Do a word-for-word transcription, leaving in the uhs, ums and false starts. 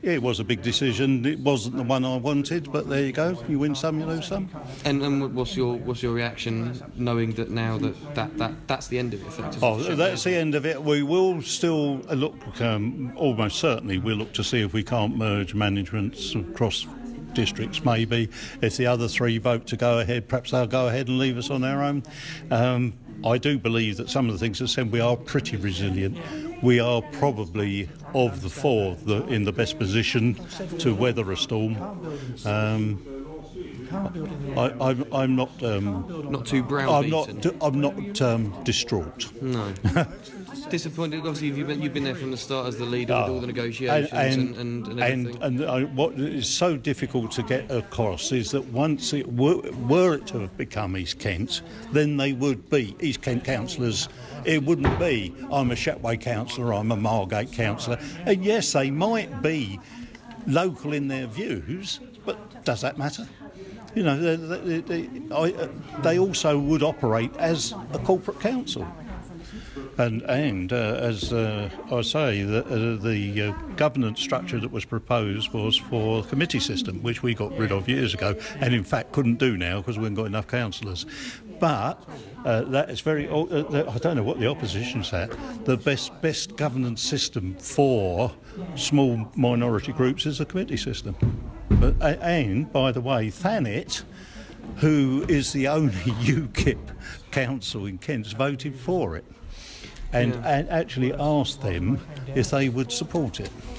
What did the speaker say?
It was a big decision. It wasn't the one I wanted, but there you go. You win some, you lose some. And, and what's your what's your reaction, knowing that now that, that, that that's the end of it? Effectively? Oh, that's the end of it. We will still look, um, almost certainly, we'll look to see if we can't merge managements across districts, maybe. If the other three vote to go ahead, perhaps they'll go ahead and leave us on our own. Um, I do believe that some of the things that said we are pretty resilient. We are probably, of the four, the, in the best position to weather a storm. Um, I, I'm, I'm not. Um, not too I'm browbeaten. not. I'm not um, distraught. No. Disappointed. Obviously, you've been you've been there from the start as the leader with Oh, all the negotiations and, and, and, and everything. And, and uh, what is so difficult to get across is that once it were, were it to have become East Kent, then they would be East Kent councillors. It wouldn't be I'm a Shetway councillor, I'm a Margate councillor. And yes, they might be local in their views, but does that matter? You know, they, they, they, I, uh, they also would operate as a corporate council. And, and uh, as uh, I say, the, uh, the uh, governance structure that was proposed was for a committee system, which we got rid of years ago, and in fact couldn't do now because we haven't got enough councillors. But uh, that is very. Uh, I don't know what the opposition's at. The best best governance system for small minority groups is a committee system. But, and by the way, Thanet, who is the only UKIP council in Kent, voted for it. And, Yeah. and actually asked them if they would support it.